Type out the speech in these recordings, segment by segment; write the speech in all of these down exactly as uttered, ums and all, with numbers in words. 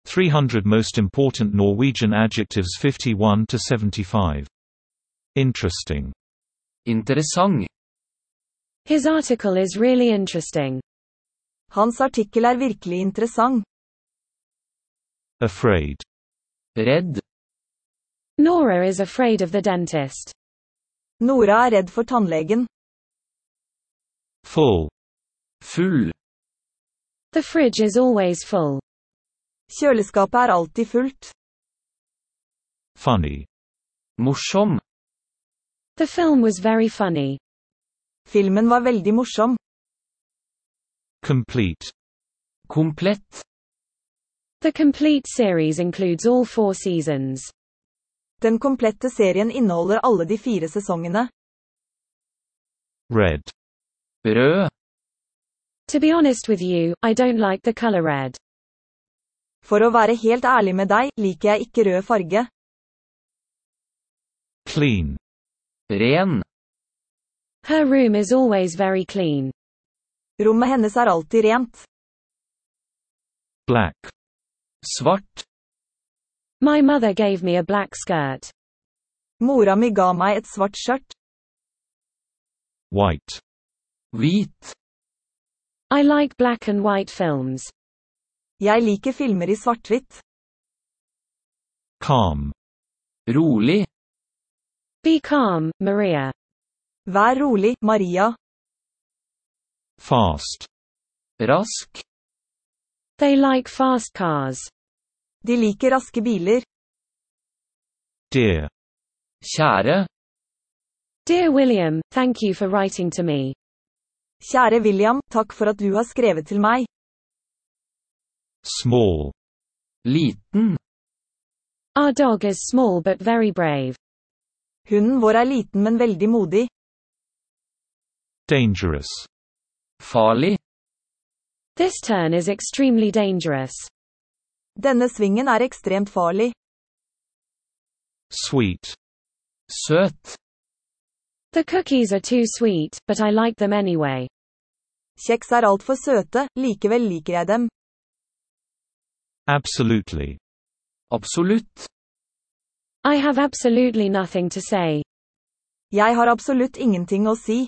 three hundred Most Important Norwegian Adjectives fifty-one to seventy-five. Interesting. Interessant. His article is really interesting. Hans artikkel er virkelig interessant. Afraid. Redd. Nora is afraid of the dentist. Nora er redd for tannlegen. Full. Full. The fridge is always full. Kjøleskapet er alltid fullt. Funny. Morsom. The film was very funny. Filmen var veldig morsom. Complete. Komplett. The complete series includes all four seasons. Den komplette serien inneholder alle de fire sesongene. Red. Rød. To be honest with you, I don't like the color red. For å være helt ærlig med deg, liker jeg ikke rød farge. Clean. Ren. Her room is always very clean. Rommet hennes er alltid rent. Black. Svart. My mother gave me a black skirt. Mora mi ga meg et svart skjørt. White. Hvit. I like black and white films. Jeg liker filmer i svart-hvitt. Calm. Rolig. Be calm, Maria. Vær rolig, Maria. Fast. Rask. They like fast cars. De liker raske biler. Dear. Kjære. Dear William, thank you for writing to me. Kjære William, takk for at du har skrevet til meg. Small. Liten. Our dog is small but very brave. Hunden vår er liten, men veldig modig. Dangerous. Farlig. This turn is extremely dangerous. Denne svingen er ekstremt farlig. Sweet. Søt. The cookies are too sweet, but I like them anyway. Kjeks er alt for søte, likevel liker jeg dem. Absolutely. Absolutt. I have absolutely nothing to say. Jeg har absolutt ingenting å si.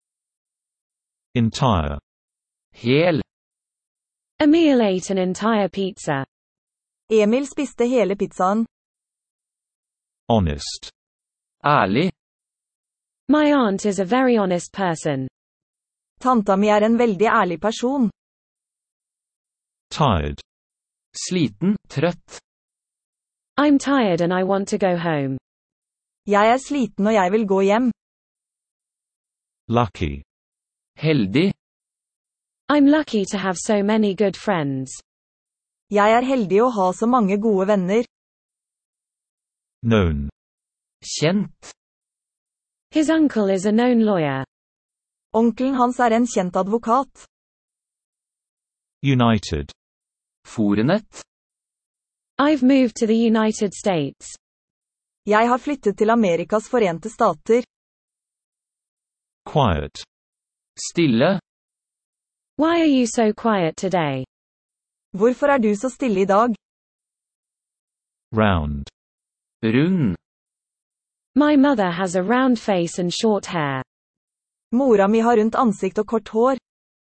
Entire. Hel. Emil ate an entire pizza. Emil spiste hele pizzaen. Honest. Ærlig. My aunt is a very honest person. Tanta mi er en veldig ærlig person. Tired. Sliten, trøtt. I'm tired and I want to go home. Jeg er sliten og jeg vil gå hjem. Lucky. Heldig. I'm lucky to have so many good friends. Jeg er heldig å ha så mange gode venner. Known. Kjent. His uncle is a known lawyer. Onkelen hans er en kjent advokat. United. Forenet. I've moved to the United States. Jeg har flyttet til Amerikas Forente Stater. Quiet. Stille. Why are you so quiet today? Hvorfor er du så stille i dag? Round. Rund. My mother has a round face and short hair. Mora mi har rundt ansikt og kort hår.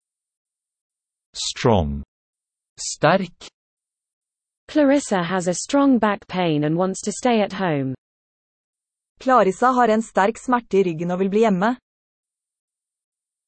Strong. Sterk. Clarissa has a strong back pain and wants to stay at home. Clarissa har en sterk smerte i ryggen og vil bli hjemme.